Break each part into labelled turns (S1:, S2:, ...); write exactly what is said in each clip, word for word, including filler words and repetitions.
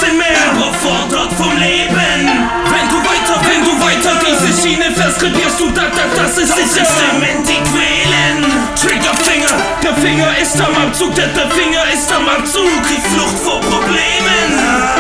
S1: Sinn mehr. Überfordert vom Leben. Wenn du weiter, wenn du weiter diese Schiene fährst, krepierst du, da, da, das ist sicher. Stimmen, die quälen. Triggerfinger, der Finger ist am Abzug, der, der Finger ist am Abzug. Die Flucht vor Problemen.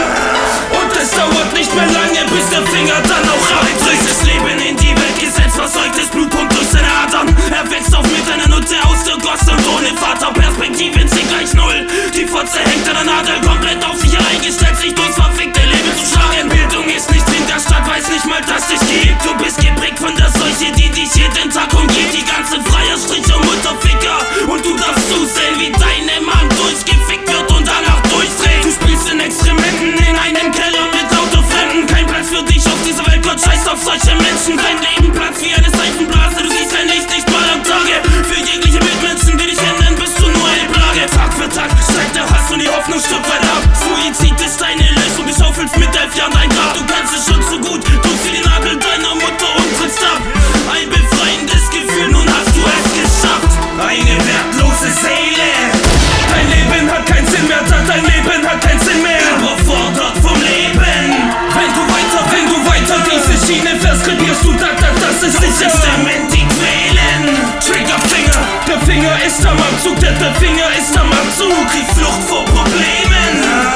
S1: Und es dauert nicht mehr lange, bis der Finger dann auch abdrückt. Das Leben in die Welt gesetzt, versäugtes Blut pumpt durch seine Adern. Er wächst auf mit einer Nutte aus der Gosse und ohne Vaterperspektive in C gleich null. Die Fotze hängt an der Nadel, komplett auf sich eingestellt, sich durchs verfickte Leben zu schlagen. Bildung ist nicht in der Stadt, weiß nicht mal, dass dich gibt. Du bist geprägt von der Seuche, die dich jeden Tag umgeht. Die ganzen Freier, Strich und Mutterficker. Und du darfst zusehen, wie deine Mom durchgefickt wird und danach durchdreht. Du spielst in Exkrementen in einem Keller mit lauter Fremden. Kein Platz für dich auf dieser Welt, Gott scheißt auf solche Menschen. Dein Leben platzt wie eine Seifenblase, du siehst dein Licht nicht mal am Tage. Für jegliche Mitmenschen, die dich ändern, bist du nur eine Plage. Tag für Tag steigt der Hass und die Hoffnung stirbt weit ab. Suizid ist deine Lösung, du schaufelst mit elf Jahren dein Grab. Du kennst es schon zu gut, tust dir die Nagel deiner Mutter und trittst ab. Ein befreiendes Gefühl, nun hast du es geschafft. Eine wertlose Seele. Dein Leben hat keinen Sinn mehr, dein Leben hat keinen Sinn mehr. Überfordert vom Leben. Wenn du weiter, wenn du weiter diese Schiene fährst, krepierst du, da, da, das ist sicher. Stimmen, die quälen. Triggerfinger, der Finger ist am Abzug, der, der Finger ist am Abzug. Die Flucht vor Problemen.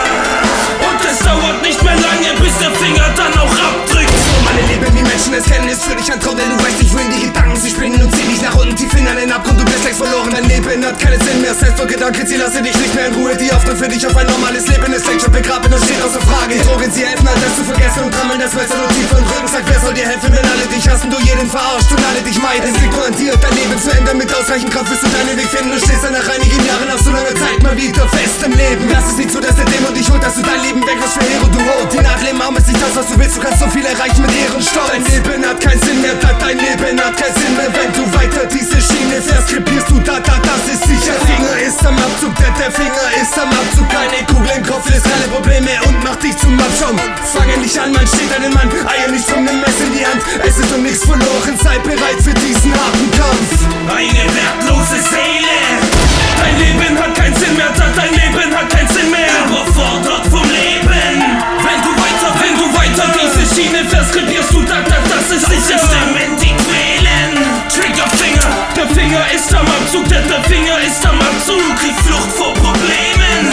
S1: Und es dauert nicht mehr lange, bis der Finger dann auch abdrückt.
S2: Meine Leben, wie Menschen es kennen, ist für dich ein Traum, denn du weißt nicht, wohin die Gedanken sich spinnen und zieh dich nach unten, tief in einen Abgrund, du bist längst verloren. Dein Leben hat keinen Sinn mehr, selbst vor Gedanken, sie lassen dich nicht mehr in Ruhe. Die Hoffnung für dich auf ein normales Leben ist längst schon begraben und steht außer Frage. Die Drogen, sie helfen, all das zu vergessen und trammeln das Messer nur tiefer in den Rücken. Sag, wer soll dir helfen, wenn alle dich hassen, du jeden verarscht und alle dich meiden. Es liegt nur an dir, dein Leben zu ändern, mit ausreichend Kraft wirst du deinen Weg finden. Du stehst dann nach einigen Jahren auf so langer Zeit mal wieder fest im Leben. Lass es nicht zu, dass der Dämon dich holt, dass du dein Leben weg hast für Hero, du Rot. Die Nadel im Arm ist nicht das, was du willst, du kannst so viel erreichen mit Ehrenstolz. Dein Leben hat keinen Sinn mehr, dein Leben hat keinen Sinn mehr. Wenn du weiter diese Schiene fährst, krepierst du, da, da, das ist sicher. Der Finger ist am Abzug, der, der Finger ist am Abzug. Keine Kugel im Kopf, löst alle Probleme und macht dich zum Abschaum. Fange nicht an, man steht einen Mann, Eier nicht von dem Messer in die Hand. Es ist um nichts verloren, sei bereit für diesen harten Kampf.
S1: Eine wertlose Seele. Dein Leben hat keinen Sinn mehr, dein Leben hat keinen Sinn mehr. Überfordert vom Leben. Wenn du weiter, wenn du weiter diese Schiene fährst, krepierst du, da, da, das ist sicher. Stimmen, die quälen. Triggerfinger, der Finger ist am Abzug, der, der Finger ist am Abzug. Die Flucht vor Problemen.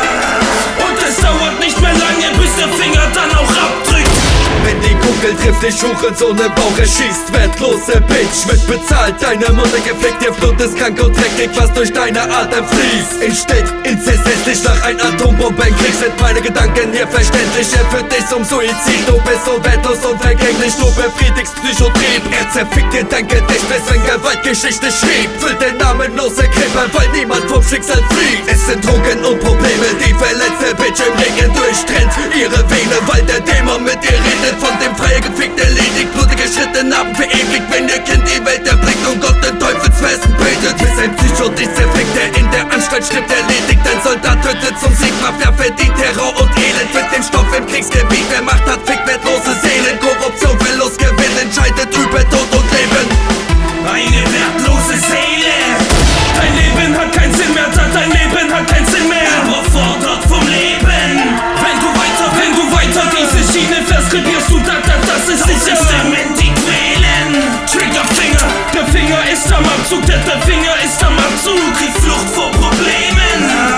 S1: Und es dauert nicht mehr lange, bis der Finger dann auch abdrückt.
S3: Wenn die Kugel trifft, dich Hurensohn im Bauch erschießt. Wertlose Bitch, wird bezahlt, deine Mutter gefickt. Ihr Blut ist krank und dreckig, was durch deine Atem fließt. Instinkt, inzessistisch nach ein Atombombenkrieg sind meine Gedanken hier verständlich. Er führt dich zum Suizid, du bist so wertlos und vergänglich. Du befriedigst Psychotrieb, er zerfickt dir dein Gedächtnis, wenn Gewaltgeschichte schrieb. Füllt den namenlose Kribbeln, weil niemand vom Schicksal flieht. Es sind Drogen und Probleme, die verletzte Bitch im Regen durchtrennt ihre Vene, weil der Dämon mit ihr redet. Von dem freie gefickt erledigt, blutige Schritte Narben verewigt. Wenn ihr Kind die Welt erblickt und Gott den Teufelsfersen betet. Bis ein Psycho dich zerfickt, der in der Anstalt stirbt, erledigt. Ein Soldat tötet zum Sieg, Mafia verdient Terror und Elend. Mit dem Stoff im Kriegsgebiet, wer Macht hat, fickt wertlose Seelen. Korruption will Losgewinn, entscheidet über Tod und Leben.
S1: Eine wertlose Seele. Dein Leben hat keinen Sinn mehr, dein Leben hat keinen Sinn mehr. Überfordert vom Leben. Wenn du weiter, wenn du weiter diese Schiene fährst, krepierst du, da, da, das ist sicher. Stimmen, die quälen. Triggerfinger, der Finger ist am Abzug, der, der Finger ist am Abzug. Die Flucht vor Problemen.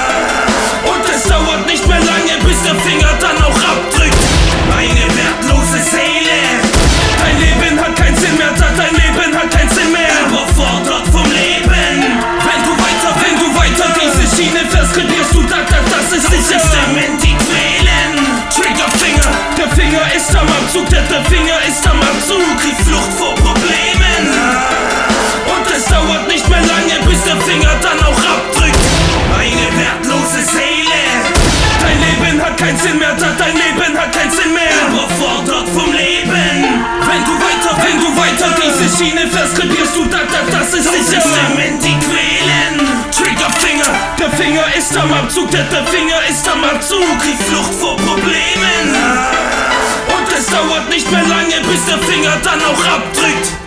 S1: Und es dauert nicht mehr lange, bis der Finger dann auch abdrückt. Eine wertlose Seele. Dein Leben hat keinen Sinn mehr, dein Leben hat keinen Sinn mehr. Überfordert vom Leben. Wenn du weiter, wenn du weiter diese Schiene fährst, krepierst du, da, da, das ist sicher. Stimmen, die quälen. Triggerfinger, der Finger ist am Abzug, der, der Finger ist am Abzug. Die Flucht vor Problemen. Und es dauert nicht mehr lange, bis der Finger dann auch abdrückt. Eine wertlose Seele. Dein Leben hat keinen Sinn mehr, dein Leben hat keinen Sinn mehr. Überfordert vom Leben. Wenn du weiter, wenn du weiter diese Schiene fährst, krepierst du, da, da, das ist sicher. Stimmen, die quälen. Triggerfinger, der Finger ist am Abzug, der, der Finger ist am Abzug. Die Flucht vor Problemen. Und es dauert nicht mehr lange, bis der Finger dann auch abdrückt.